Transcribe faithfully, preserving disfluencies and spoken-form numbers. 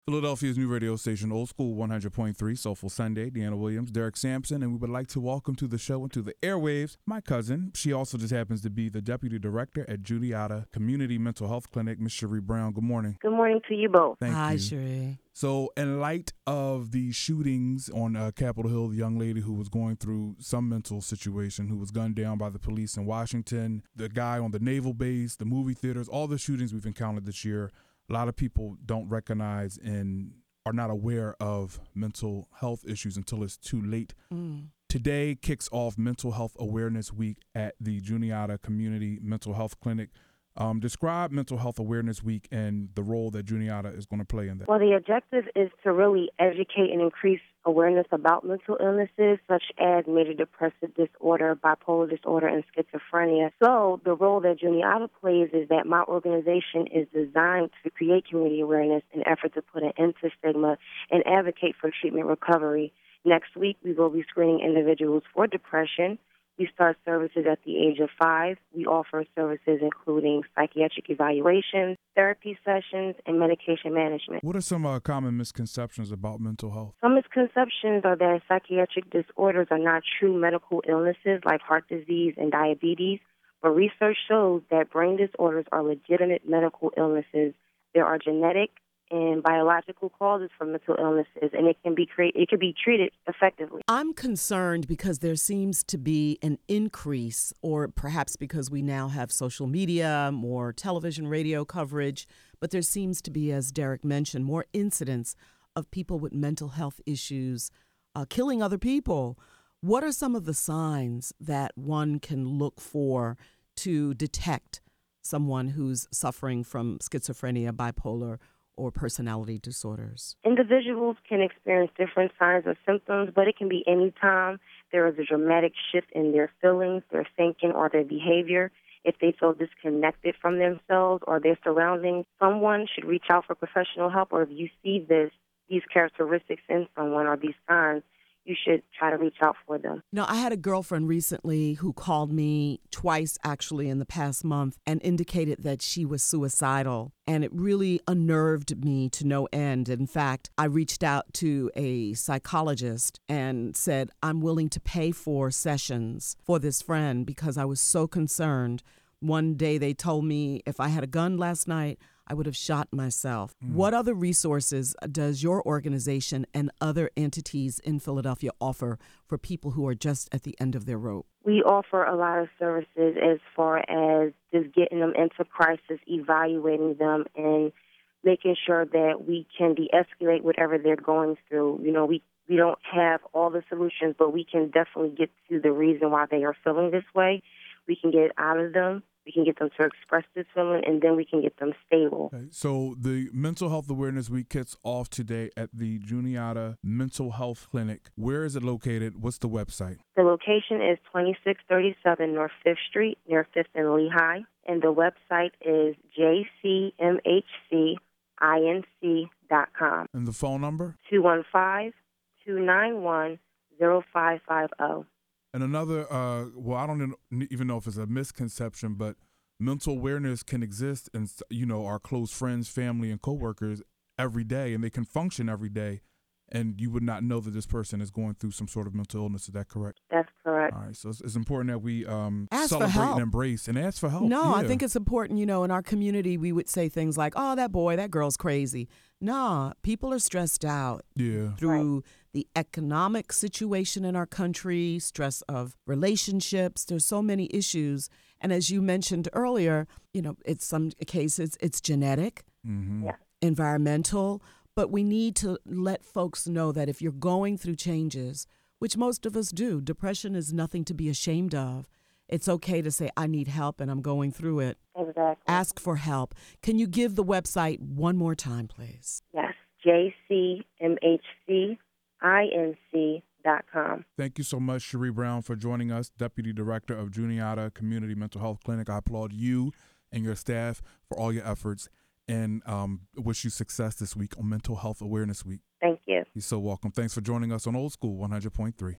Philadelphia's new radio station, Old School one hundred point three, Soulful Sunday, Deanna Williams, Derek Sampson, and we would like to welcome to the show and to the airwaves my cousin. She also just happens to be the Deputy Director at Juniata Community Mental Health Clinic, Miss Cherie Brown. Good morning. Good morning to you both. Thank Hi, you. Cherie. So in light of the shootings on uh, Capitol Hill, the young lady who was going through some mental situation, who was gunned down by the police in Washington, the guy on the naval base, the movie theaters, all the shootings we've encountered this year, a lot of people don't recognize and are not aware of mental health issues until it's too late. Mm. Today kicks off Mental Health Awareness Week at the Juniata Community Mental Health Clinic. Um, describe Mental Health Awareness Week and the role that Juniata is going to play in that. Well, the objective is to really educate and increase awareness about mental illnesses such as major depressive disorder, bipolar disorder, and schizophrenia. So the role that Juniata plays is that my organization is designed to create community awareness in an effort to put an end to stigma and advocate for treatment recovery. Next week, we will be screening individuals for depression. We start services at the age of five. We offer services including psychiatric evaluations, therapy sessions, and medication management. What are some uh, common misconceptions about mental health? Some misconceptions are that psychiatric disorders are not true medical illnesses like heart disease and diabetes, but research shows that brain disorders are legitimate medical illnesses. There are genetic and biological causes for mental illnesses, and it can be create, it can be treated effectively. I'm concerned because there seems to be an increase, or perhaps because we now have social media, more television, radio coverage, but there seems to be, as Derek mentioned, more incidents of people with mental health issues uh, killing other people. What are some of the signs that one can look for to detect someone who's suffering from schizophrenia, bipolar, or personality disorders? Individuals can experience different signs or symptoms, but it can be any time there is a dramatic shift in their feelings, their thinking, or their behavior. If they feel disconnected from themselves or their surroundings, someone should reach out for professional help, or if you see this, these characteristics in someone or these signs, you should try to reach out for them. You know, I had a girlfriend recently who called me twice, actually, in the past month and indicated that she was suicidal. And it really unnerved me to no end. In fact, I reached out to a psychologist and said, I'm willing to pay for sessions for this friend because I was so concerned. One day they told me if I had a gun last night, I would have shot myself. Mm. What other resources does your organization and other entities in Philadelphia offer for people who are just at the end of their rope? We offer a lot of services as far as just getting them into crisis, evaluating them, and making sure that we can de-escalate whatever they're going through. You know, we, we don't have all the solutions, but we can definitely get to the reason why they are feeling this way. We can get it out of them. We can get them to express this feeling, and then we can get them stable. Okay. So the Mental Health Awareness Week kicks off today at the Juniata Mental Health Clinic. Where is it located? What's the website? The location is twenty-six thirty-seven North Fifth Street, near Fifth and Lehigh, and the website is j c m h c inc dot com. And the phone number? two one five, two nine one, zero five five zero. And another, uh, well, I don't even know if it's a misconception, but mental awareness can exist in, you know, our close friends, family, and coworkers every day, and they can function every day, and you would not know that this person is going through some sort of mental illness. Is that correct? That's correct. All right, so it's, it's important that we um, Ask for celebrate help. and embrace and ask for help. No, yeah. I think it's important, you know, in our community, we would say things like, oh, that boy, that girl's crazy. Nah, people are stressed out Yeah. through right. the economic situation in our country, stress of relationships. There's so many issues. And as you mentioned earlier, you know, in some cases it's genetic, mm-hmm. yeah. environmental, but we need to let folks know that if you're going through changes, which most of us do, depression is nothing to be ashamed of. It's okay to say, I need help and I'm going through it. Exactly. Ask for help. Can you give the website one more time, please? Yes, j c m h c inc dot com. Thank you so much, Cherie Brown, for joining us, Deputy Director of Juniata Community Mental Health Clinic. I applaud you and your staff for all your efforts and um, wish you success this week on Mental Health Awareness Week. Thank you. You're so welcome. Thanks for joining us on Old School one hundred point three.